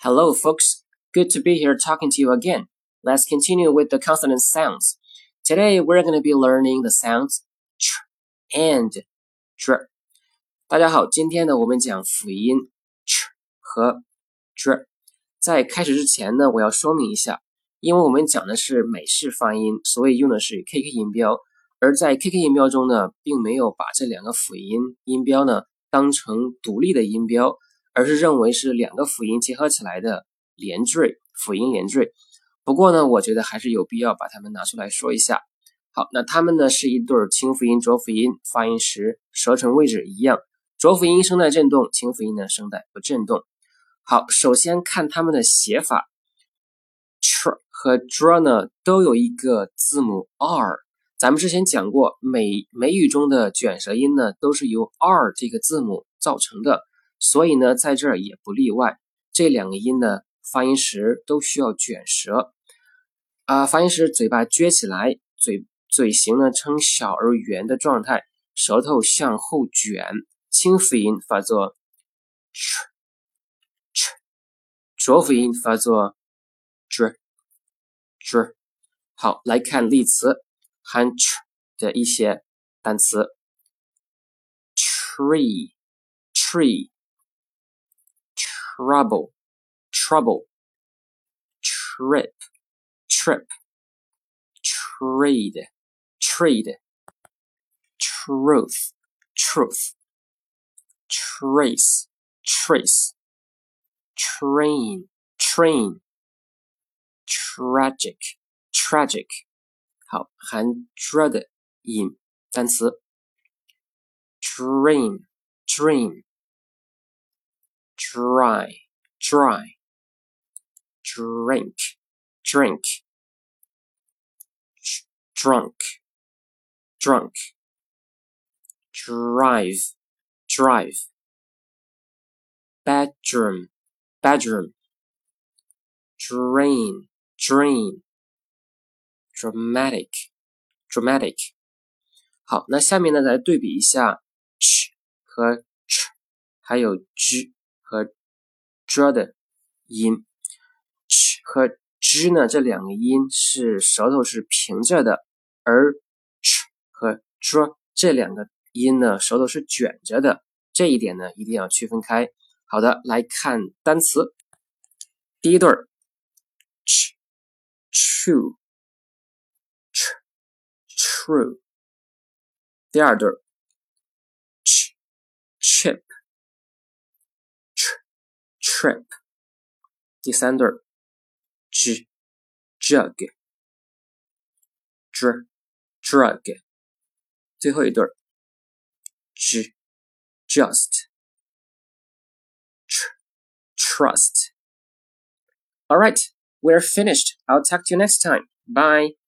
Hello, folks. Good to be here talking to you again. Let's continue with the consonant sounds. Today, we're going to be learning the sounds ch and dr. 大家好，今天呢，我们讲辅音 ch 和 dr。在开始之前呢，我要说明一下，因为我们讲的是美式发音，所以用的是 KK 音标，而在 KK 音标中呢，并没有把这两个辅音音标呢当成独立的音标。而是认为是两个辅音结合起来的连缀，辅音连缀。不过呢，我觉得还是有必要把它们拿出来说一下。好，那它们呢是一对清辅音、浊辅音，发音时舌唇位置一样，浊辅音声带振动，清辅音呢声带不振动。好，首先看它们的写法 ，ch 和 dr 呢都有一个字母 r。咱们之前讲过，美语中的卷舌音呢都是由 r 这个字母造成的。所以呢，在这儿也不例外。这两个音呢，发音时都需要卷舌。发音时嘴巴撅起来，嘴型呢呈小而圆的状态，舌头向后卷。清辅音发作 ch， 浊辅音发作 dr。好，来看例词，含 ch 的一些单词 ：tree。Trouble, trip, trade, truth, trace, train, tragic。好，含 dr 的音单词 dream, dry, drink, drunk, drive, bedroom, drain, dramatic。好，那下面呢，来对比一下 ch 和 ch， 还有 g 和 dr 的音。ch 和 g 呢，这两个音是舌头是平着的，而 ch 和 dr 这两个音呢，舌头是卷着的。这一点呢，一定要区分开。好的，来看单词。第一对儿 ch true true。第二对儿 ch chip trip。第三对儿 g jug drug。最后一对儿 g just trust。All right, we're finished. I'll talk to you next time. Bye.